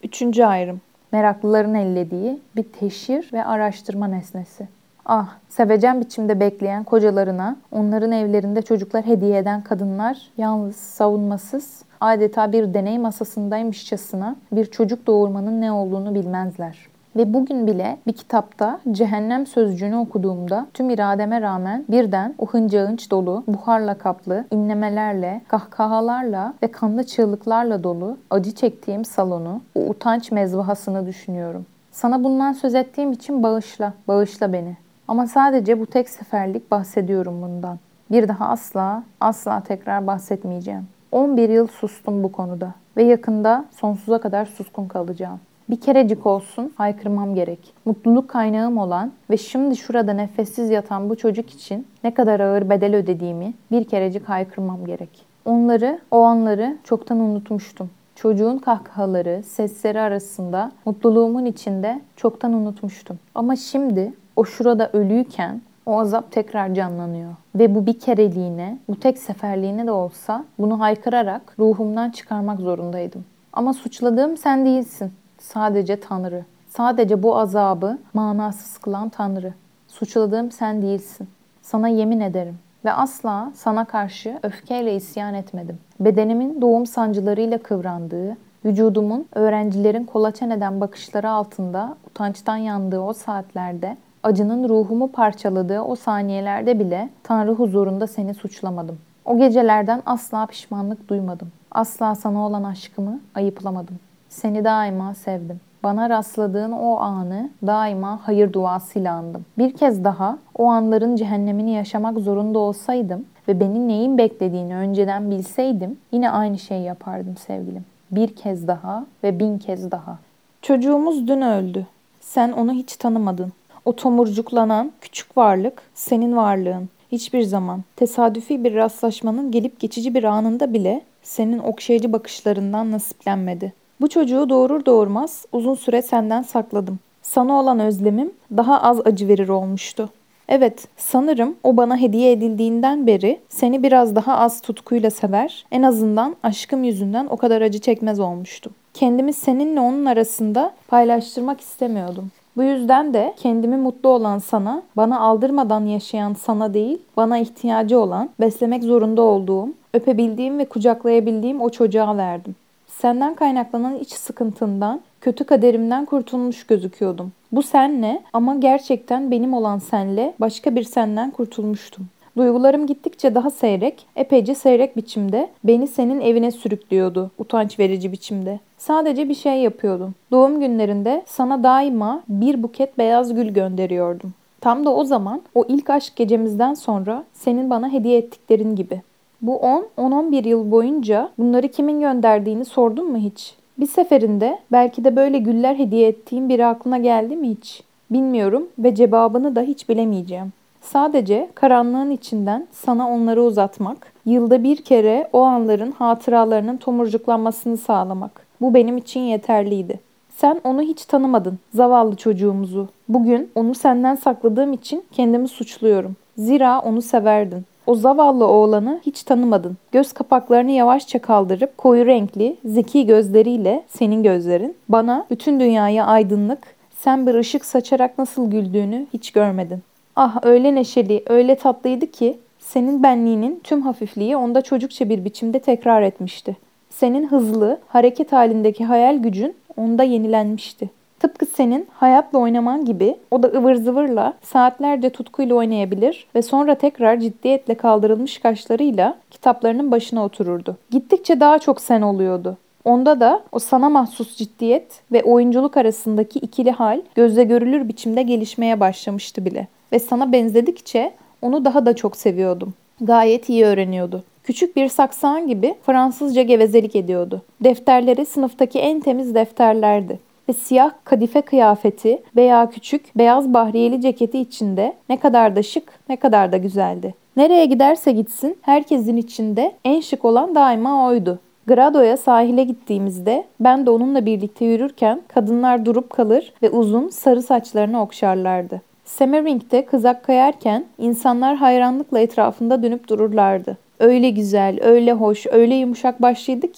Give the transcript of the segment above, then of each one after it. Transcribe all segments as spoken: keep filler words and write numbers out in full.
Üçüncü ayrım. Meraklıların ellediği bir teşhir ve araştırma nesnesi. Ah, sevecen biçimde bekleyen kocalarına, onların evlerinde çocuklar hediye eden kadınlar, yalnız, savunmasız, adeta bir deney masasındaymışçasına bir çocuk doğurmanın ne olduğunu bilmezler. Ve bugün bile bir kitapta cehennem sözcüğünü okuduğumda tüm irademe rağmen birden o hınca hınç dolu, buharla kaplı, inlemelerle, kahkahalarla ve kanlı çığlıklarla dolu acı çektiğim salonu, o utanç mezbahasını düşünüyorum. Sana bundan söz ettiğim için bağışla, bağışla beni. Ama sadece bu tek seferlik bahsediyorum bundan. Bir daha asla, asla tekrar bahsetmeyeceğim. on bir yıl sustum bu konuda ve yakında sonsuza kadar suskun kalacağım. Bir kerecik olsun haykırmam gerek. Mutluluk kaynağım olan ve şimdi şurada nefessiz yatan bu çocuk için ne kadar ağır bedel ödediğimi bir kerecik haykırmam gerek. Onları, o anları çoktan unutmuştum. Çocuğun kahkahaları, sesleri arasında, mutluluğumun içinde çoktan unutmuştum. Ama şimdi o şurada ölüyken o azap tekrar canlanıyor. Ve bu bir kereliğine, bu tek seferliğine de olsa bunu haykırarak ruhumdan çıkarmak zorundaydım. Ama suçladığım sen değilsin. Sadece Tanrı. Sadece bu azabı manasız kılan Tanrı. Suçladığım sen değilsin. Sana yemin ederim. Ve asla sana karşı öfkeyle isyan etmedim. Bedenimin doğum sancılarıyla kıvrandığı, vücudumun öğrencilerin kolaçan eden bakışları altında utançtan yandığı o saatlerde, acının ruhumu parçaladığı o saniyelerde bile Tanrı huzurunda seni suçlamadım. O gecelerden asla pişmanlık duymadım. Asla sana olan aşkımı ayıplamadım. Seni daima sevdim. Bana rastladığın o anı daima hayır duasıyla andım. Bir kez daha o anların cehennemini yaşamak zorunda olsaydım ve beni neyin beklediğini önceden bilseydim yine aynı şeyi yapardım sevgilim. Bir kez daha ve bin kez daha. Çocuğumuz dün öldü. Sen onu hiç tanımadın. O tomurcuklanan küçük varlık senin varlığın. Hiçbir zaman tesadüfi bir rastlaşmanın gelip geçici bir anında bile senin okşayıcı bakışlarından nasiplenmedi. Bu çocuğu doğurur doğurmaz uzun süre senden sakladım. Sana olan özlemim daha az acı verir olmuştu. Evet, sanırım o bana hediye edildiğinden beri seni biraz daha az tutkuyla sever, en azından aşkım yüzünden o kadar acı çekmez olmuştum. Kendimi seninle onun arasında paylaştırmak istemiyordum. Bu yüzden de kendimi mutlu olan sana, bana aldırmadan yaşayan sana değil, bana ihtiyacı olan, beslemek zorunda olduğum, öpebildiğim ve kucaklayabildiğim o çocuğa verdim. Senden kaynaklanan iç sıkıntından, kötü kaderimden kurtulmuş gözüküyordum. Bu senle ama gerçekten benim olan senle başka bir senden kurtulmuştum. Duygularım gittikçe daha seyrek, epeyce seyrek biçimde beni senin evine sürüklüyordu, utanç verici biçimde. Sadece bir şey yapıyordum. Doğum günlerinde sana daima bir buket beyaz gül gönderiyordum. Tam da o zaman, o ilk aşk gecemizden sonra senin bana hediye ettiklerin gibi. Bu on on bir yıl boyunca bunları kimin gönderdiğini sordun mu hiç? Bir seferinde belki de böyle güller hediye ettiğim biri aklına geldi mi hiç? Bilmiyorum ve cevabını da hiç bilemeyeceğim. Sadece karanlığın içinden sana onları uzatmak, yılda bir kere o anların hatıralarının tomurcuklanmasını sağlamak. Bu benim için yeterliydi. Sen onu hiç tanımadın, zavallı çocuğumuzu. Bugün onu senden sakladığım için kendimi suçluyorum. Zira onu severdin. O zavallı oğlanı hiç tanımadın. Göz kapaklarını yavaşça kaldırıp koyu renkli, zeki gözleriyle senin gözlerin bana bütün dünyaya aydınlık, sen bir ışık saçarak nasıl güldüğünü hiç görmedin. Ah öyle neşeli, öyle tatlıydı ki senin benliğinin tüm hafifliği onda çocukça bir biçimde tekrar etmişti. Senin hızlı, hareket halindeki hayal gücün onda yenilenmişti. Tıpkı senin hayatla oynaman gibi o da ıvır zıvırla saatlerce tutkuyla oynayabilir ve sonra tekrar ciddiyetle kaldırılmış kaşlarıyla kitaplarının başına otururdu. Gittikçe daha çok sen oluyordu. Onda da o sana mahsus ciddiyet ve oyunculuk arasındaki ikili hal gözle görülür biçimde gelişmeye başlamıştı bile. Ve sana benzedikçe onu daha da çok seviyordum. Gayet iyi öğreniyordu. Küçük bir saksağın gibi Fransızca gevezelik ediyordu. Defterleri sınıftaki en temiz defterlerdi. Ve siyah kadife kıyafeti veya küçük beyaz bahriyeli ceketi içinde ne kadar da şık, ne kadar da güzeldi. Nereye giderse gitsin herkesin içinde en şık olan daima oydu. Grado'ya sahile gittiğimizde ben de onunla birlikte yürürken kadınlar durup kalır ve uzun sarı saçlarını okşarlardı. Semmering'de kızak kayarken insanlar hayranlıkla etrafında dönüp dururlardı. Öyle güzel, öyle hoş, öyle yumuşak başlıydı ki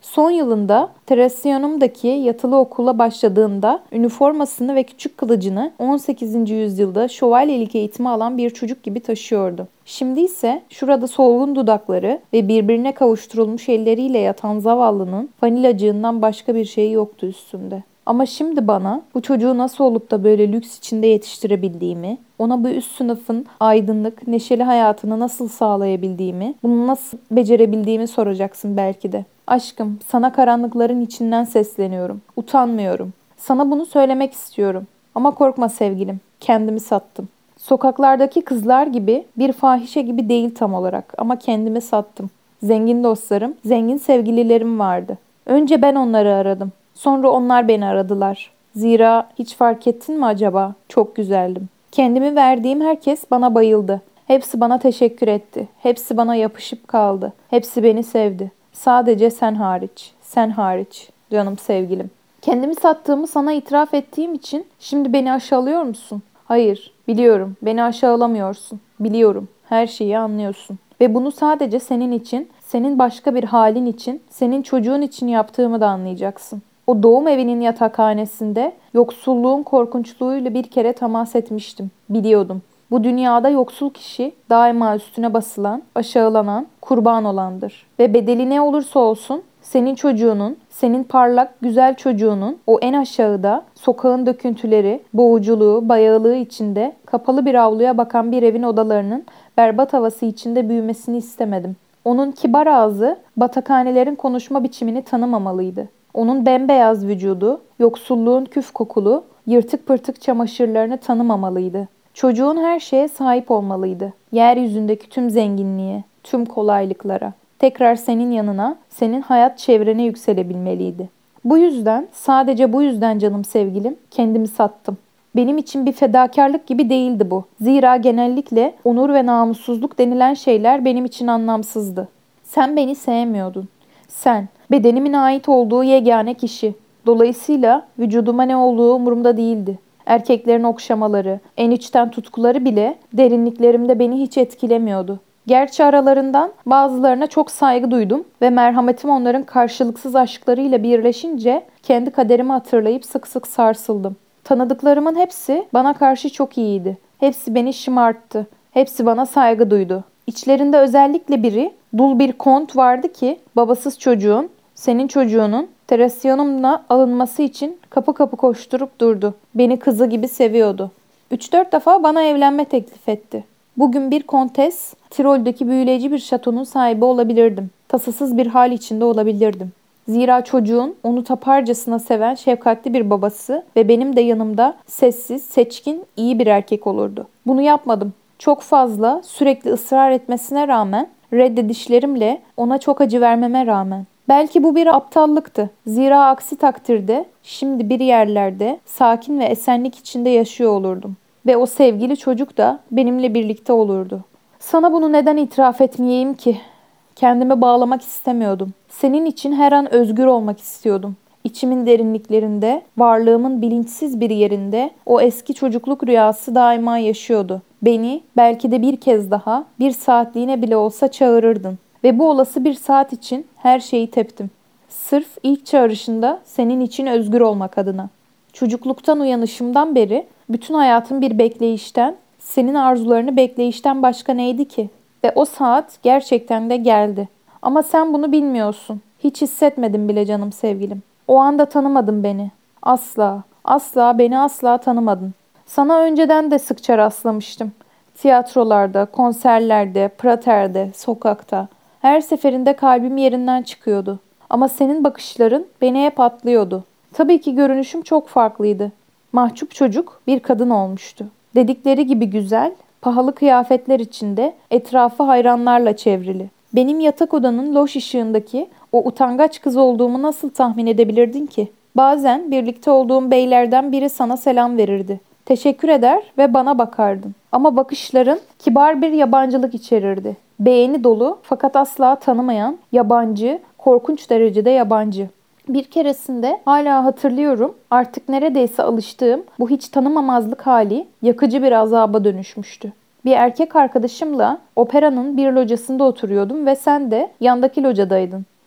Son yılında Thrasyonum'daki yatılı okula başladığında üniformasını ve küçük kılıcını on sekizinci yüzyılda şövalyelik eğitimi alan bir çocuk gibi taşıyordu. Şimdi ise şurada solgun dudakları ve birbirine kavuşturulmuş elleriyle yatan zavallının vanilacığından başka bir şey yoktu üstünde. Ama şimdi bana bu çocuğu nasıl olup da böyle lüks içinde yetiştirebildiğimi, ona bu üst sınıfın aydınlık, neşeli hayatını nasıl sağlayabildiğimi, bunu nasıl becerebildiğimi soracaksın belki de. Aşkım, sana karanlıkların içinden sesleniyorum. Utanmıyorum. Sana bunu söylemek istiyorum. Ama korkma sevgilim, kendimi sattım. Sokaklardaki kızlar gibi, bir fahişe gibi değil tam olarak ama kendimi sattım. Zengin dostlarım, zengin sevgililerim vardı. Önce ben onları aradım. Sonra onlar beni aradılar. Zira hiç fark ettin mi acaba? Çok güzeldim. Kendimi verdiğim herkes bana bayıldı. Hepsi bana teşekkür etti. Hepsi bana yapışıp kaldı. Hepsi beni sevdi. Sadece sen hariç. Sen hariç. Canım sevgilim. Kendimi sattığımı sana itiraf ettiğim için şimdi beni aşağılıyor musun? Hayır, biliyorum. Beni aşağılamıyorsun. Biliyorum. Her şeyi anlıyorsun. Ve bunu sadece senin için, senin başka bir halin için, senin çocuğun için yaptığımı da anlayacaksın. O doğum evinin yatakhanesinde yoksulluğun korkunçluğuyla bir kere temas etmiştim. Biliyordum. Bu dünyada yoksul kişi daima üstüne basılan, aşağılanan, kurban olandır. Ve bedeli ne olursa olsun senin çocuğunun, senin parlak, güzel çocuğunun o en aşağıda sokağın döküntüleri, boğuculuğu, bayağılığı içinde kapalı bir avluya bakan bir evin odalarının berbat havası içinde büyümesini istemedim. Onun kibar ağzı batakhanelerin konuşma biçimini tanımamalıydı. Onun bembeyaz vücudu, yoksulluğun küf kokulu, yırtık pırtık çamaşırlarını tanımamalıydı. Çocuğun her şeye sahip olmalıydı. Yeryüzündeki tüm zenginliğe, tüm kolaylıklara. Tekrar senin yanına, senin hayat çevrene yükselebilmeliydi. Bu yüzden, sadece bu yüzden canım sevgilim, kendimi sattım. Benim için bir fedakarlık gibi değildi bu. Zira genellikle onur ve namussuzluk denilen şeyler benim için anlamsızdı. Sen beni sevmiyordun. Sen, bedenimin ait olduğu yegane kişi. Dolayısıyla vücuduma ne olduğu umurumda değildi. Erkeklerin okşamaları, en içten tutkuları bile derinliklerimde beni hiç etkilemiyordu. Gerçi aralarından bazılarına çok saygı duydum ve merhametim onların karşılıksız aşklarıyla birleşince kendi kaderimi hatırlayıp sık sık sarsıldım. Tanıdıklarımın hepsi bana karşı çok iyiydi. Hepsi beni şımarttı. Hepsi bana saygı duydu. İçlerinde özellikle biri, dul bir kont vardı ki babasız çocuğun, senin çocuğunun Thrasyonum'la alınması için kapı kapı koşturup durdu. Beni kızı gibi seviyordu. Üç dört defa bana evlenme teklif etti. Bugün bir kontes, Tirol'deki büyüleyici bir şatonun sahibi olabilirdim. Tasasız bir hal içinde olabilirdim. Zira çocuğun onu taparcasına seven şefkatli bir babası ve benim de yanımda sessiz, seçkin, iyi bir erkek olurdu. Bunu yapmadım. Çok fazla, sürekli ısrar etmesine rağmen, reddedişlerimle ona çok acı vermeme rağmen. Belki bu bir aptallıktı. Zira aksi takdirde şimdi bir yerlerde sakin ve esenlik içinde yaşıyor olurdum. Ve o sevgili çocuk da benimle birlikte olurdu. Sana bunu neden itiraf etmeyeyim ki? Kendimi bağlamak istemiyordum. Senin için her an özgür olmak istiyordum. İçimin derinliklerinde, varlığımın bilinçsiz bir yerinde o eski çocukluk rüyası daima yaşıyordu. Beni belki de bir kez daha, bir saatliğine bile olsa çağırırdın. Ve bu olası bir saat için her şeyi teptim. Sırf ilk çağrışında senin için özgür olmak adına. Çocukluktan uyanışımdan beri bütün hayatım bir bekleyişten, senin arzularını bekleyişten başka neydi ki? Ve o saat gerçekten de geldi. Ama sen bunu bilmiyorsun. Hiç hissetmedim bile canım sevgilim. O anda tanımadın beni. Asla, asla beni asla tanımadın. Sana önceden de sıkça rastlamıştım. Tiyatrolarda, konserlerde, praterde, sokakta. Her seferinde kalbim yerinden çıkıyordu. Ama senin bakışların beni hep atlıyordu. Tabii ki görünüşüm çok farklıydı. Mahcup çocuk bir kadın olmuştu. Dedikleri gibi güzel, pahalı kıyafetler içinde etrafı hayranlarla çevrili. Benim yatak odanın loş ışığındaki o utangaç kız olduğumu nasıl tahmin edebilirdin ki? Bazen birlikte olduğum beylerden biri sana selam verirdi. Teşekkür eder ve bana bakardın. Ama bakışların kibar bir yabancılık içerirdi. Beğeni dolu fakat asla tanımayan, yabancı, korkunç derecede yabancı. Bir keresinde hala hatırlıyorum, artık neredeyse alıştığım bu hiç tanımamazlık hali yakıcı bir azaba dönüşmüştü. Bir erkek arkadaşımla operanın bir locasında oturuyordum ve sen de yandaki locadaydın.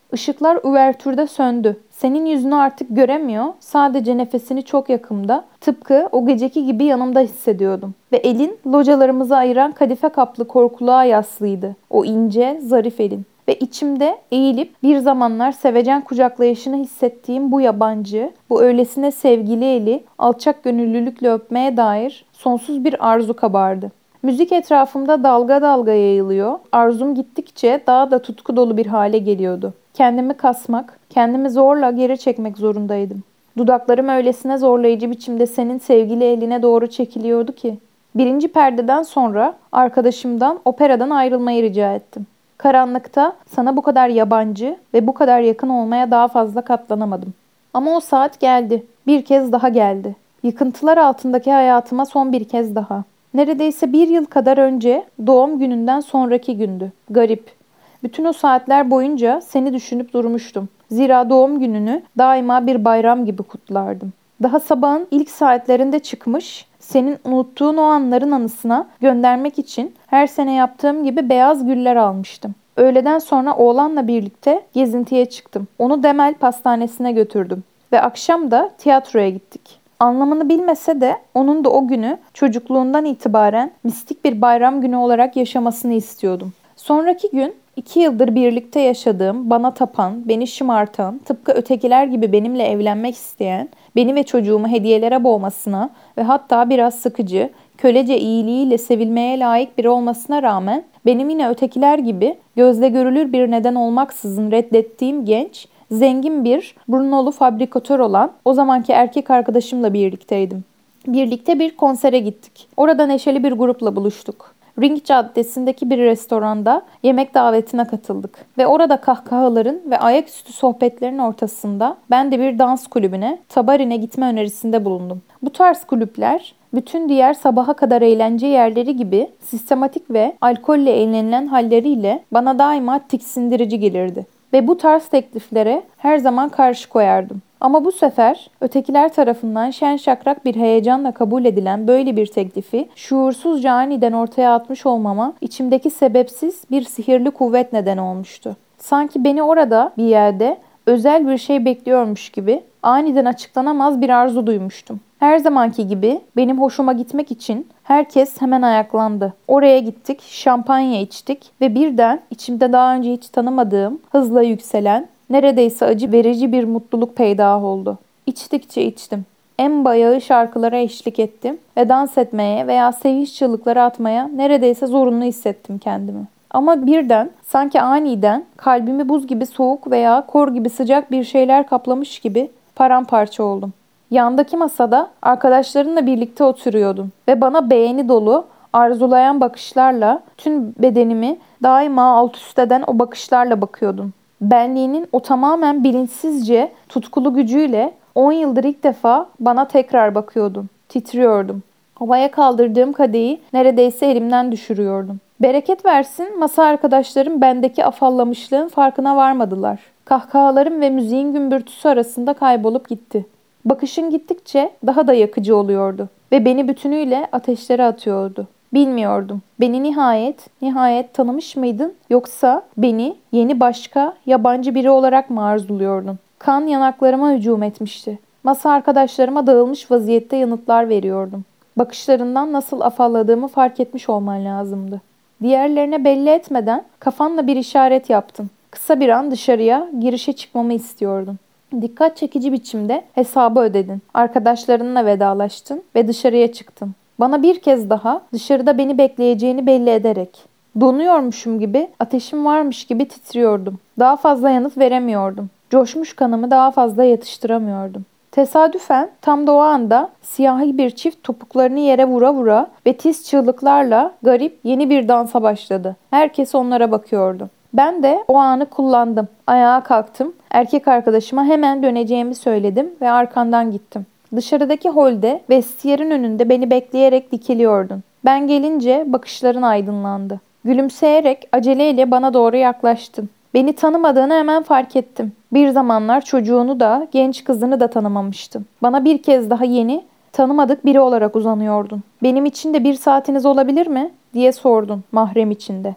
Işıklar üvertürde söndü. Senin yüzünü artık göremiyor, sadece nefesini çok yakımda, tıpkı o geceki gibi yanımda hissediyordum. Ve elin localarımızı ayıran kadife kaplı korkuluğa yaslıydı. O ince, zarif elin. Ve içimde eğilip bir zamanlar sevecen kucaklayışını hissettiğim bu yabancı, bu öylesine sevgili eli alçak gönüllülükle öpmeye dair sonsuz bir arzu kabardı. Müzik etrafımda dalga dalga yayılıyor, arzum gittikçe daha da tutku dolu bir hale geliyordu. Kendimi kasmak, kendimi zorla geri çekmek zorundaydım. Dudaklarım öylesine zorlayıcı biçimde senin sevgili eline doğru çekiliyordu ki. Birinci perdeden sonra arkadaşımdan operadan ayrılmayı rica ettim. Karanlıkta sana bu kadar yabancı ve bu kadar yakın olmaya daha fazla katlanamadım. Ama o saat geldi. Bir kez daha geldi. Yıkıntılar altındaki hayatıma son bir kez daha. Neredeyse bir yıl kadar önce doğum gününden sonraki gündü. Garip. Bütün o saatler boyunca seni düşünüp durmuştum. Zira doğum gününü daima bir bayram gibi kutlardım. Daha sabahın ilk saatlerinde çıkmış, senin unuttuğun o anların anısına göndermek için her sene yaptığım gibi beyaz güller almıştım. Öğleden sonra oğlanla birlikte gezintiye çıktım. Onu Demel Pastanesi'ne götürdüm. Ve akşam da tiyatroya gittik. Anlamını bilmese de onun da o günü çocukluğundan itibaren mistik bir bayram günü olarak yaşamasını istiyordum. Sonraki gün iki yıldır birlikte yaşadığım, bana tapan, beni şımartan, tıpkı ötekiler gibi benimle evlenmek isteyen, beni ve çocuğumu hediyelere boğmasına ve hatta biraz sıkıcı, kölece iyiliğiyle sevilmeye layık biri olmasına rağmen benim yine ötekiler gibi gözle görülür bir neden olmaksızın reddettiğim genç, zengin bir Brunolu fabrikatör olan o zamanki erkek arkadaşımla birlikteydim. Birlikte bir konsere gittik. Orada neşeli bir grupla buluştuk. Ring Caddesi'ndeki bir restoranda yemek davetine katıldık. Ve orada kahkahaların ve ayaküstü sohbetlerin ortasında ben de bir dans kulübüne, Tabarin'e gitme önerisinde bulundum. Bu tarz kulüpler bütün diğer sabaha kadar eğlence yerleri gibi sistematik ve alkolle eğlenilen halleriyle bana daima tiksindirici gelirdi. Ve bu tarz tekliflere her zaman karşı koyardım. Ama bu sefer ötekiler tarafından şen şakrak bir heyecanla kabul edilen böyle bir teklifi şuursuzca aniden ortaya atmış olmama içimdeki sebepsiz bir sihirli kuvvet neden olmuştu. Sanki beni orada bir yerde özel bir şey bekliyormuş gibi aniden açıklanamaz bir arzu duymuştum. Her zamanki gibi benim hoşuma gitmek için herkes hemen ayaklandı. Oraya gittik, şampanya içtik ve birden içimde daha önce hiç tanımadığım, hızla yükselen, neredeyse acı verici bir mutluluk peydah oldu. İçtikçe içtim. En bayağı şarkılara eşlik ettim ve dans etmeye veya sevinç çığlıkları atmaya neredeyse zorunlu hissettim kendimi. Ama birden, sanki aniden kalbimi buz gibi soğuk veya kor gibi sıcak bir şeyler kaplamış gibi paramparça oldum. Yandaki masada arkadaşlarımla birlikte oturuyordum ve bana beğeni dolu, arzulayan bakışlarla tüm bedenimi daima alt üst eden o bakışlarla bakıyordum. Benliğinin o tamamen bilinçsizce tutkulu gücüyle on yıldır ilk defa bana tekrar bakıyordum. Titriyordum. Havaya kaldırdığım kadehi neredeyse elimden düşürüyordum. Bereket versin, masa arkadaşlarım bendeki afallamışlığın farkına varmadılar. Kahkahalarım ve müziğin gümbürtüsü arasında kaybolup gitti. Bakışın gittikçe daha da yakıcı oluyordu ve beni bütünüyle ateşlere atıyordu. Bilmiyordum. Beni nihayet, nihayet tanımış mıydın? Yoksa beni yeni başka, yabancı biri olarak mı arzuluyordun? Kan yanaklarıma hücum etmişti. Masa arkadaşlarıma dağılmış vaziyette yanıtlar veriyordum. Bakışlarından nasıl afalladığımı fark etmiş olman lazımdı. Diğerlerine belli etmeden kafanla bir işaret yaptın. Kısa bir an dışarıya, girişe çıkmamı istiyordun. Dikkat çekici biçimde hesabı ödedin. Arkadaşlarınla vedalaştın ve dışarıya çıktın. Bana bir kez daha dışarıda beni bekleyeceğini belli ederek. Donuyormuşum gibi, ateşim varmış gibi titriyordum. Daha fazla yanıt veremiyordum. Coşmuş kanımı daha fazla yatıştıramıyordum. Tesadüfen tam da o anda siyahi bir çift topuklarını yere vura vura ve tiz çığlıklarla garip yeni bir dansa başladı. Herkes onlara bakıyordu. Ben de o anı kullandım. Ayağa kalktım. Erkek arkadaşıma hemen döneceğimi söyledim ve arkandan gittim. Dışarıdaki holde vestiyerin önünde beni bekleyerek dikiliyordun. Ben gelince bakışların aydınlandı. Gülümseyerek aceleyle bana doğru yaklaştın. Beni tanımadığını hemen fark ettim. Bir zamanlar çocuğunu da genç kızını da tanımamıştın. Bana bir kez daha yeni, tanımadık biri olarak uzanıyordun. Benim için de bir saatiniz olabilir mi? Diye sordun mahrem içinde.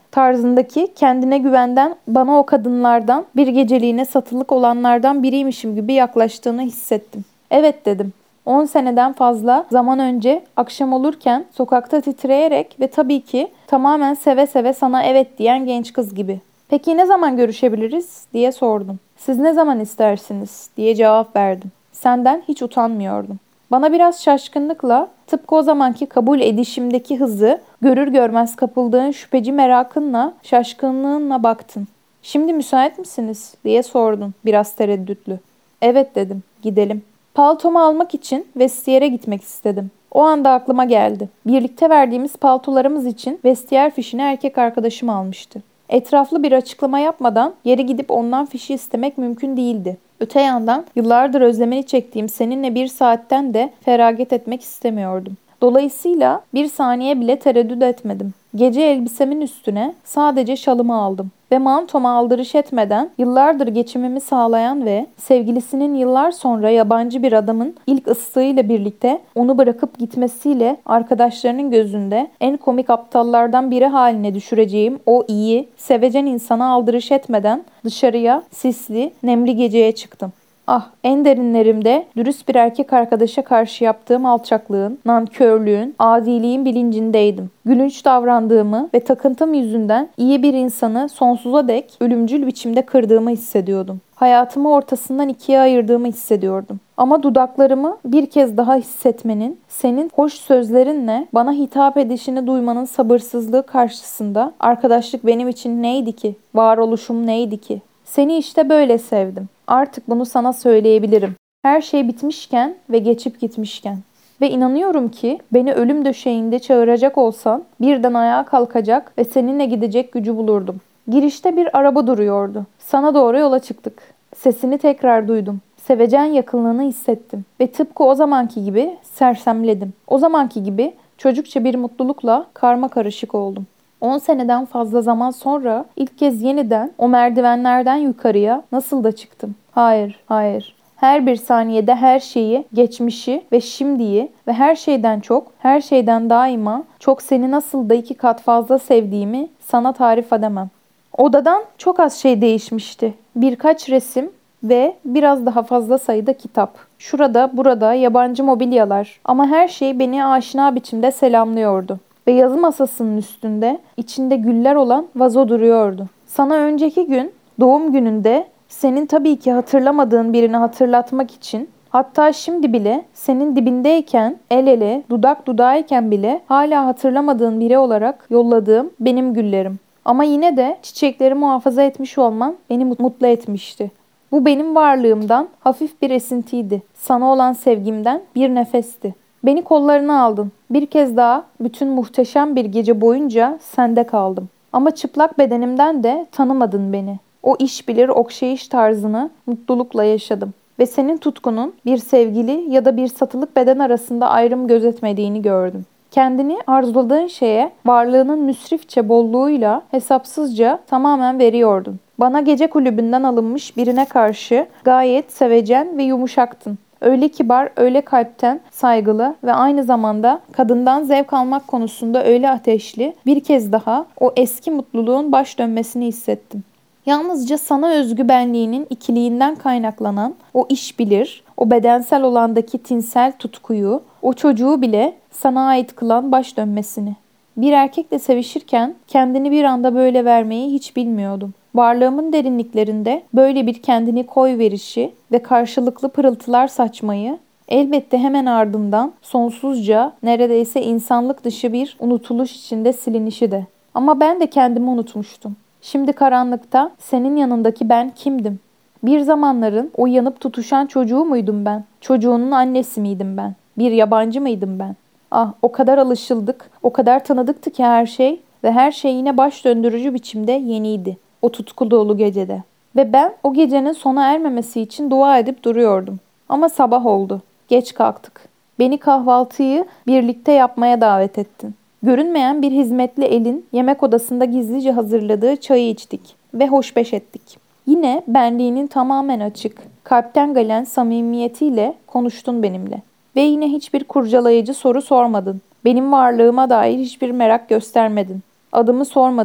tarzındaki kendine güvenden bana o kadınlardan, bir geceliğine satılık olanlardan biriymişim gibi yaklaştığını hissettim. Evet dedim. On seneden fazla zaman önce akşam olurken sokakta titreyerek ve tabii ki tamamen seve seve sana evet diyen genç kız gibi. Peki ne zaman görüşebiliriz diye sordum. Siz ne zaman istersiniz diye cevap verdim. Senden hiç utanmıyordum. Bana biraz şaşkınlıkla, tıpkı o zamanki kabul edişimdeki hızı görür görmez kapıldığın şüpheci merakınla, şaşkınlığınla baktın. Şimdi müsait misiniz diye sordun biraz tereddütlü. Evet dedim, gidelim. Paltomu almak için vestiyere gitmek istedim. O anda aklıma geldi. Birlikte verdiğimiz paltolarımız için vestiyer fişini erkek arkadaşım almıştı. Etraflı bir açıklama yapmadan yere gidip ondan fişi istemek mümkün değildi. Öte yandan yıllardır özlemini çektiğim seninle bir saatten de feragat etmek istemiyordum. Dolayısıyla bir saniye bile tereddüt etmedim. Gece elbisemin üstüne sadece şalımı aldım ve mantoma aldırış etmeden yıllardır geçimimi sağlayan ve sevgilisinin yıllar sonra yabancı bir adamın ilk ıslığıyla birlikte onu bırakıp gitmesiyle arkadaşlarının gözünde en komik aptallardan biri haline düşüreceğim o iyi, sevecen insana aldırış etmeden dışarıya, sisli, nemli geceye çıktım. Ah, en derinlerimde dürüst bir erkek arkadaşa karşı yaptığım alçaklığın, nankörlüğün, adiliğin bilincindeydim. Gülünç davrandığımı ve takıntım yüzünden iyi bir insanı sonsuza dek ölümcül biçimde kırdığımı hissediyordum. Hayatımı ortasından ikiye ayırdığımı hissediyordum. Ama dudaklarımı bir kez daha hissetmenin, senin hoş sözlerinle bana hitap edişini duymanın sabırsızlığı karşısında arkadaşlık benim için neydi ki? Varoluşum neydi ki? Seni işte böyle sevdim. Artık bunu sana söyleyebilirim. Her şey bitmişken ve geçip gitmişken. Ve inanıyorum ki beni ölüm döşeğinde çağıracak olsan birden ayağa kalkacak ve seninle gidecek gücü bulurdum. Girişte bir araba duruyordu. Sana doğru yola çıktık. Sesini tekrar duydum. Sevecen yakınlığını hissettim. Ve tıpkı o zamanki gibi sersemledim. O zamanki gibi çocukça bir mutlulukla karma karışık oldum. On seneden fazla zaman sonra ilk kez yeniden o merdivenlerden yukarıya nasıl da çıktım. Hayır, hayır. Her bir saniyede her şeyi, geçmişi ve şimdiyi ve her şeyden çok, her şeyden daima çok seni nasıl da iki kat fazla sevdiğimi sana tarif edemem. Odadan çok az şey değişmişti. Birkaç resim ve biraz daha fazla sayıda kitap. Şurada, burada yabancı mobilyalar ama her şey beni aşina biçimde selamlıyordu. Ve yazı masasının üstünde içinde güller olan vazo duruyordu. Sana önceki gün doğum gününde senin tabii ki hatırlamadığın birini hatırlatmak için, hatta şimdi bile senin dibindeyken, el ele, dudak dudağıyken bile hala hatırlamadığın biri olarak yolladığım benim güllerim. Ama yine de çiçekleri muhafaza etmiş olman beni mutlu etmişti. Bu benim varlığımdan hafif bir esintiydi. Sana olan sevgimden bir nefesti. Beni kollarına aldın. Bir kez daha bütün muhteşem bir gece boyunca sende kaldım. Ama çıplak bedenimden de tanımadın beni. O iş bilir okşayış tarzını mutlulukla yaşadım. Ve senin tutkunun bir sevgili ya da bir satılık beden arasında ayrım gözetmediğini gördüm. Kendini arzuladığın şeye varlığının müsrifçe bolluğuyla hesapsızca tamamen veriyordun. Bana gece kulübünden alınmış birine karşı gayet sevecen ve yumuşaktın. Öyle kibar, öyle kalpten saygılı ve aynı zamanda kadından zevk almak konusunda öyle ateşli, bir kez daha o eski mutluluğun baş dönmesini hissettim. Yalnızca sana özgü benliğinin ikiliğinden kaynaklanan o iş bilir, o bedensel olandaki tinsel tutkuyu, o çocuğu bile sana ait kılan baş dönmesini. Bir erkekle sevişirken kendini bir anda böyle vermeyi hiç bilmiyordum. Varlığımın derinliklerinde böyle bir kendini koy verişi ve karşılıklı pırıltılar saçmayı, elbette hemen ardından sonsuzca, neredeyse insanlık dışı bir unutuluş içinde silinişi de. Ama ben de kendimi unutmuştum. Şimdi karanlıkta senin yanındaki ben kimdim? Bir zamanların o yanıp tutuşan çocuğu muydum ben? Çocuğunun annesi miydim ben? Bir yabancı mıydım ben? Ah, o kadar alışıldık, o kadar tanıdıktı ki her şey ve her şey yine baş döndürücü biçimde yeniydi. O tutku dolu gecede. Ve ben o gecenin sona ermemesi için dua edip duruyordum. Ama sabah oldu. Geç kalktık. Beni kahvaltıyı birlikte yapmaya davet ettin. Görünmeyen bir hizmetli elin yemek odasında gizlice hazırladığı çayı içtik ve hoşbeş ettik. Yine benliğinin tamamen açık, kalpten gelen samimiyetiyle konuştun benimle. Ve yine hiçbir kurcalayıcı soru sormadın. Benim varlığıma dair hiçbir merak göstermedin. Adımı sormadın.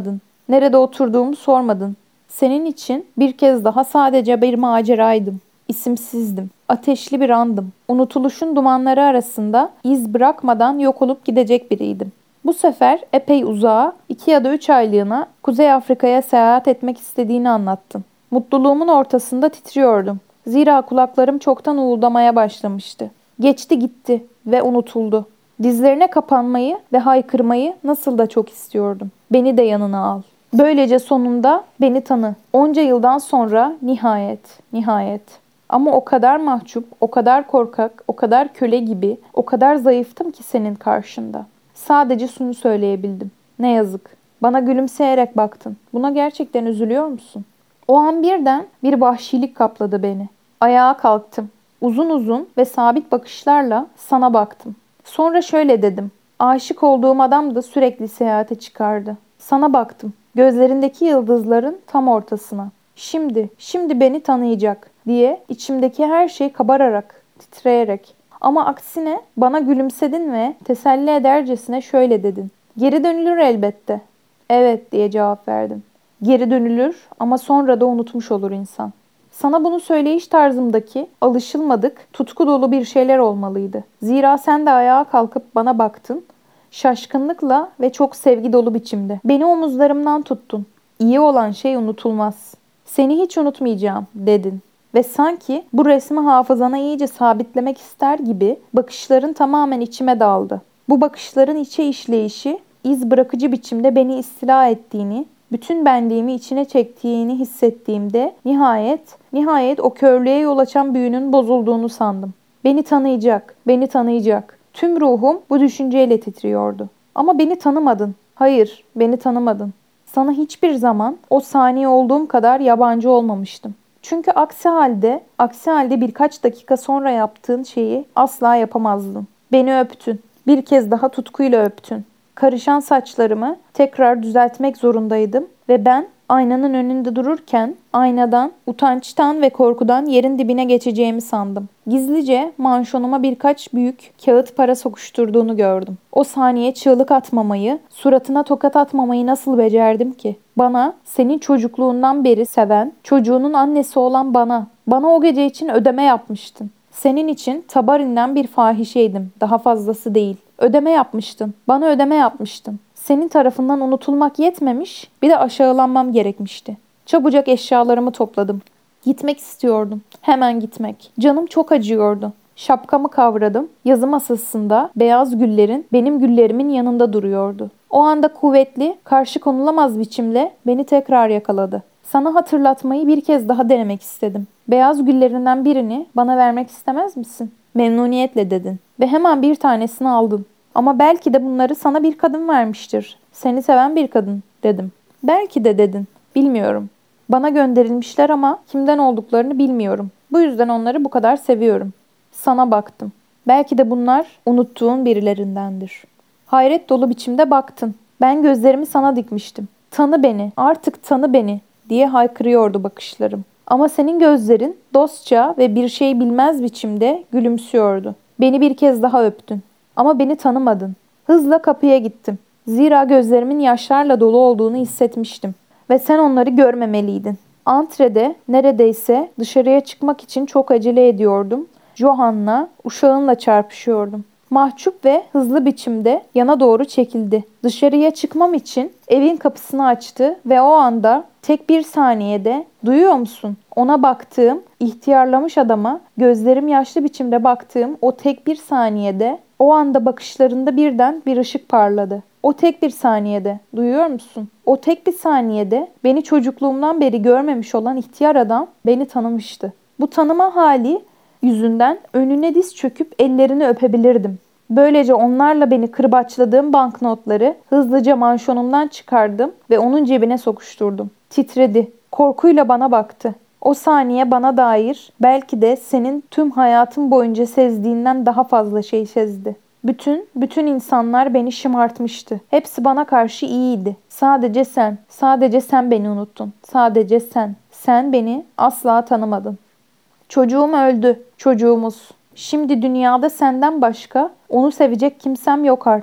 Nerede oturduğumu sormadın. Senin için bir kez daha sadece bir maceraydım. İsimsizdim. Ateşli bir andım. Unutuluşun dumanları arasında iz bırakmadan yok olup gidecek biriydim. Bu sefer epey uzağa, iki ya da üç aylığına Kuzey Afrika'ya seyahat etmek istediğini anlattın. Mutluluğumun ortasında titriyordum. Zira kulaklarım çoktan uğuldamaya başlamıştı. Geçti gitti ve unutuldu. Dizlerine kapanmayı ve haykırmayı nasıl da çok istiyordum. Beni de yanına al. Böylece sonunda beni tanı. Onca yıldan sonra nihayet, nihayet. Ama o kadar mahcup, o kadar korkak, o kadar köle gibi, o kadar zayıftım ki senin karşında. Sadece şunu söyleyebildim. Ne yazık. Bana gülümseyerek baktın. Buna gerçekten üzülüyor musun? O an birden bir vahşilik kapladı beni. Ayağa kalktım. Uzun uzun ve sabit bakışlarla sana baktım. Sonra şöyle dedim. Aşık olduğum adam da sürekli seyahate çıkardı. Sana baktım. Gözlerindeki yıldızların tam ortasına. Şimdi, şimdi beni tanıyacak diye içimdeki her şey kabararak, titreyerek. Ama aksine bana gülümsedin ve teselli edercesine şöyle dedin. Geri dönülür elbette. Evet diye cevap verdim. Geri dönülür ama sonra da unutmuş olur insan. Sana bunu söyleyiş tarzımdaki alışılmadık, tutku dolu bir şeyler olmalıydı. Zira sen de ayağa kalkıp bana baktın. Şaşkınlıkla ve çok sevgi dolu biçimde. Beni omuzlarımdan tuttun. İyi olan şey unutulmaz. Seni hiç unutmayacağım dedin. Ve sanki bu resmi hafızana iyice sabitlemek ister gibi bakışların tamamen içime daldı. Bu bakışların içe işleyişi iz bırakıcı biçimde beni istila ettiğini, bütün benliğimi içine çektiğini hissettiğimde nihayet, nihayet o körlüğe yol açan büyünün bozulduğunu sandım. Beni tanıyacak, beni tanıyacak. Tüm ruhum bu düşünceyle titriyordu. Ama beni tanımadın. Hayır, beni tanımadın. Sana hiçbir zaman o saniye olduğum kadar yabancı olmamıştım. Çünkü aksi halde, aksi halde birkaç dakika sonra yaptığın şeyi asla yapamazdın. Beni öptün. Bir kez daha tutkuyla öptün. Karışan saçlarımı tekrar düzeltmek zorundaydım ve ben aynanın önünde dururken aynadan, utançtan ve korkudan yerin dibine geçeceğimi sandım. Gizlice manşonuma birkaç büyük kağıt para sokuşturduğunu gördüm. O saniye çığlık atmamayı, suratına tokat atmamayı nasıl becerdim ki? Bana, senin çocukluğundan beri seven, çocuğunun annesi olan bana, bana o gece için ödeme yapmıştın. Senin için Tabarin'den bir fahişeydim, daha fazlası değil. Ödeme yapmıştın, bana ödeme yapmıştın. Senin tarafından unutulmak yetmemiş, bir de aşağılanmam gerekmişti. Çabucak eşyalarımı topladım. Gitmek istiyordum. Hemen gitmek. Canım çok acıyordu. Şapkamı kavradım. Yazı masasında beyaz güllerin benim güllerimin yanında duruyordu. O anda kuvvetli, karşı konulamaz biçimle beni tekrar yakaladı. Sana hatırlatmayı bir kez daha denemek istedim. Beyaz güllerinden birini bana vermek istemez misin? Memnuniyetle dedin. Ve hemen bir tanesini aldın. Ama belki de bunları sana bir kadın vermiştir. Seni seven bir kadın dedim. Belki de dedin. Bilmiyorum. Bana gönderilmişler ama kimden olduklarını bilmiyorum. Bu yüzden onları bu kadar seviyorum. Sana baktım. Belki de bunlar unuttuğun birilerindendir. Hayret dolu biçimde baktın. Ben gözlerimi sana dikmiştim. Tanı beni, artık tanı beni diye haykırıyordu bakışlarım. Ama senin gözlerin dostça ve bir şey bilmez biçimde gülümsüyordu. Beni bir kez daha öptün. Ama beni tanımadın. Hızla kapıya gittim. Zira gözlerimin yaşlarla dolu olduğunu hissetmiştim. Ve sen onları görmemeliydin. Antrede neredeyse dışarıya çıkmak için çok acele ediyordum. Johann'la, uşağınla çarpışıyordum. Mahcup ve hızlı biçimde yana doğru çekildi. Dışarıya çıkmam için evin kapısını açtı ve o anda tek bir saniyede "Duyuyor musun?" Ona baktığım, ihtiyarlamış adama gözlerim yaşlı biçimde baktığım o tek bir saniyede, o anda bakışlarında birden bir ışık parladı. O tek bir saniyede, duyuyor musun? O tek bir saniyede beni çocukluğumdan beri görmemiş olan ihtiyar adam beni tanımıştı. Bu tanıma hali yüzünden önüne diz çöküp ellerini öpebilirdim. Böylece onlarla beni kırbaçladığım banknotları hızlıca manşonumdan çıkardım ve onun cebine sokuşturdum. Titredi. Korkuyla bana baktı. O saniye bana dair belki de senin tüm hayatın boyunca sezdiğinden daha fazla şey sezdi. Bütün, bütün insanlar beni şımartmıştı. Hepsi bana karşı iyiydi. Sadece sen, sadece sen beni unuttun. Sadece sen. Sen beni asla tanımadın. Çocuğum öldü, çocuğumuz. Şimdi dünyada senden başka onu sevecek kimsem yok artık.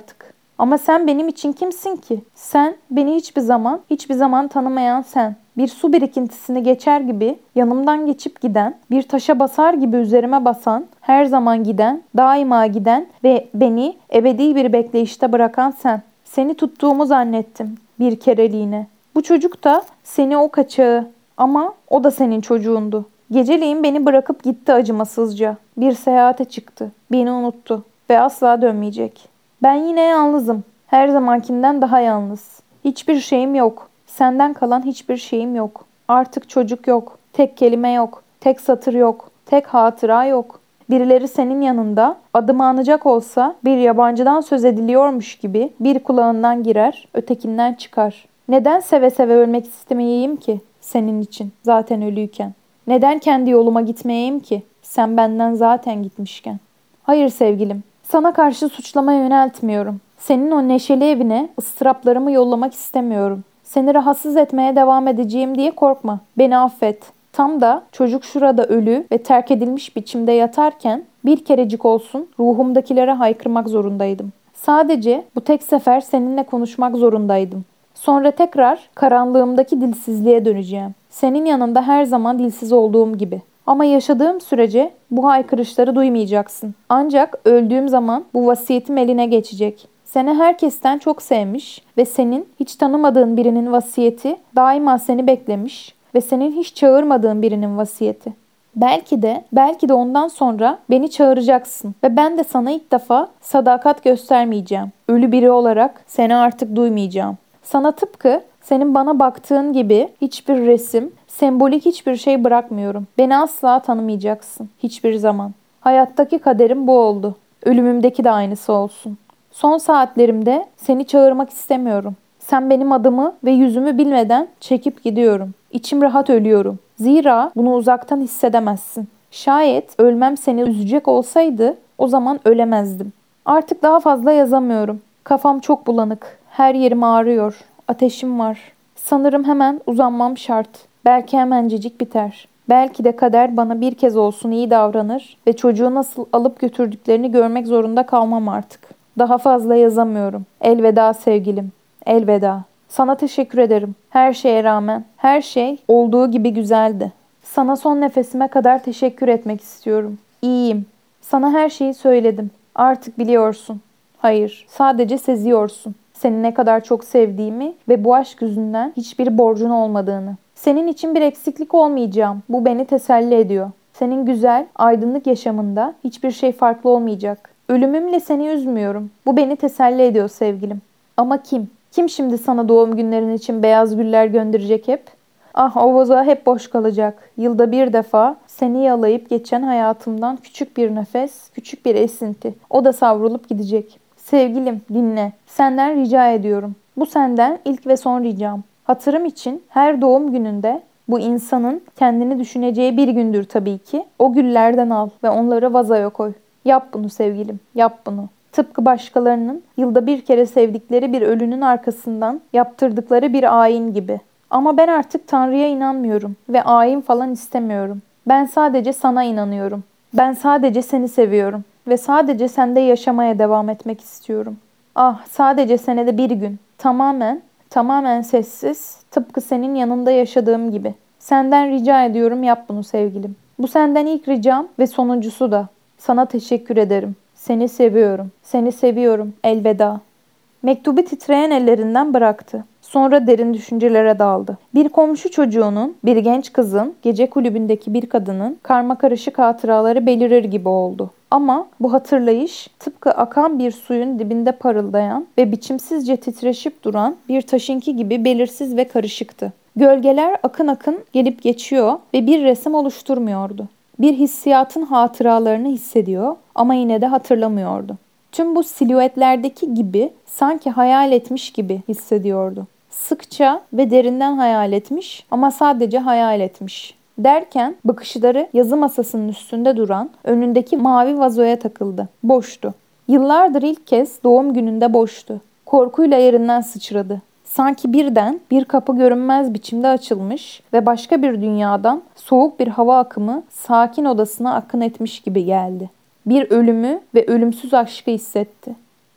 Ama sen benim için kimsin ki? Sen beni hiçbir zaman, hiçbir zaman tanımayan sen. Bir su birikintisini geçer gibi yanımdan geçip giden, bir taşa basar gibi üzerime basan, her zaman giden, daima giden ve beni ebedi bir bekleyişte bırakan sen. Seni tuttuğumu zannettim bir kereliğine. Bu çocuk da seni o kaçağı ama o da senin çocuğundu. Geceleyin beni bırakıp gitti acımasızca. Bir seyahate çıktı. Beni unuttu ve asla dönmeyecek. Ben yine yalnızım. Her zamankinden daha yalnız. Hiçbir şeyim yok. Senden kalan hiçbir şeyim yok. Artık çocuk yok. Tek kelime yok. Tek satır yok. Tek hatıra yok. Birileri senin yanında adımı anacak olsa bir yabancıdan söz ediliyormuş gibi bir kulağından girer, ötekinden çıkar. Neden seve seve ölmek istemeyeyim ki senin için zaten ölüyken? Neden kendi yoluma gitmeyeyim ki sen benden zaten gitmişken? Hayır sevgilim, sana karşı suçlama yöneltmiyorum. Senin o neşeli evine ıstıraplarımı yollamak istemiyorum. Seni rahatsız etmeye devam edeceğim diye korkma. Beni affet. Tam da çocuk şurada ölü ve terk edilmiş biçimde yatarken bir kerecik olsun ruhumdakilere haykırmak zorundaydım. Sadece bu tek sefer seninle konuşmak zorundaydım. Sonra tekrar karanlığımdaki dilsizliğe döneceğim. Senin yanında her zaman dilsiz olduğum gibi. Ama yaşadığım sürece bu haykırışları duymayacaksın. Ancak öldüğüm zaman bu vasiyetim eline geçecek. Seni herkesten çok sevmiş ve senin hiç tanımadığın birinin vasiyeti daima seni beklemiş ve senin hiç çağırmadığın birinin vasiyeti. Belki de, belki de ondan sonra beni çağıracaksın ve ben de sana ilk defa sadakat göstermeyeceğim. Ölü biri olarak seni artık duymayacağım. Sana tıpkı senin bana baktığın gibi hiçbir resim, sembolik hiçbir şey bırakmıyorum. Beni asla tanımayacaksın. Hiçbir zaman. Hayattaki kaderim bu oldu. Ölümümdeki de aynısı olsun. Son saatlerimde seni çağırmak istemiyorum. Sen benim adımı ve yüzümü bilmeden çekip gidiyorum. İçim rahat ölüyorum. Zira bunu uzaktan hissedemezsin. Şayet ölmem seni üzecek olsaydı o zaman ölemezdim. Artık daha fazla yazamıyorum. Kafam çok bulanık. Her yerim ağrıyor. Ateşim var. Sanırım hemen uzanmam şart. Belki hemencecik biter. Belki de kader bana bir kez olsun iyi davranır ve çocuğu nasıl alıp götürdüklerini görmek zorunda kalmam artık. Daha fazla yazamıyorum. Elveda sevgilim. Elveda. Sana teşekkür ederim. Her şeye rağmen. Her şey olduğu gibi güzeldi. Sana son nefesime kadar teşekkür etmek istiyorum. İyiyim. Sana her şeyi söyledim. Artık biliyorsun. Hayır, sadece seziyorsun. Seni ne kadar çok sevdiğimi ve bu aşk yüzünden hiçbir borcun olmadığını. Senin için bir eksiklik olmayacağım. Bu beni teselli ediyor. Senin güzel, aydınlık yaşamında hiçbir şey farklı olmayacak. Ölümümle seni üzmüyorum. Bu beni teselli ediyor sevgilim. Ama kim? Kim şimdi sana doğum günlerin için beyaz güller gönderecek hep? Ah o vazo hep boş kalacak. Yılda bir defa seni yalayıp geçen hayatımdan küçük bir nefes, küçük bir esinti. O da savrulup gidecek. Sevgilim dinle. Senden rica ediyorum. Bu senden ilk ve son ricam. Hatırım için her doğum gününde bu insanın kendini düşüneceği bir gündür tabii ki. O güllerden al ve onları vazoya koy. Yap bunu sevgilim. Yap bunu. Tıpkı başkalarının yılda bir kere sevdikleri bir ölünün arkasından yaptırdıkları bir ayin gibi. Ama ben artık Tanrı'ya inanmıyorum ve ayin falan istemiyorum. Ben sadece sana inanıyorum. Ben sadece seni seviyorum ve sadece sende yaşamaya devam etmek istiyorum. Ah, sadece senede bir gün. Tamamen, tamamen sessiz, tıpkı senin yanında yaşadığım gibi. Senden rica ediyorum yap bunu sevgilim. Bu senden ilk ricam ve sonuncusu da. Sana teşekkür ederim. Seni seviyorum. Seni seviyorum. Elveda. Mektubu titreyen ellerinden bıraktı. Sonra derin düşüncelere daldı. Bir komşu çocuğunun, bir genç kızın, gece kulübündeki bir kadının karmakarışık hatıraları belirir gibi oldu. Ama bu hatırlayış tıpkı akan bir suyun dibinde parıldayan ve biçimsizce titreşip duran bir taşınki gibi belirsiz ve karışıktı. Gölgeler akın akın gelip geçiyor ve bir resim oluşturmuyordu. Bir hissiyatın hatıralarını hissediyor ama yine de hatırlamıyordu. Tüm bu silüetlerdeki gibi sanki hayal etmiş gibi hissediyordu. Sıkça ve derinden hayal etmiş ama sadece hayal etmiş. Derken bakışları yazı masasının üstünde duran önündeki mavi vazoya takıldı. Boştu. Yıllardır ilk kez doğum gününde boştu. Korkuyla yerinden sıçradı. Sanki birden bir kapı görünmez biçimde açılmış ve başka bir dünyadan soğuk bir hava akımı sakin odasına akın etmiş gibi geldi. Bir ölümü ve ölümsüz aşkı hissetti.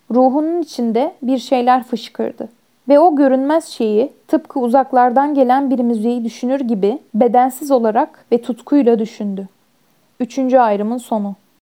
Ruhunun içinde bir şeyler fışkırdı. Ve o görünmez şeyi tıpkı uzaklardan gelen bir müziği düşünür gibi bedensiz olarak ve tutkuyla düşündü. Üçüncü ayrımın sonu.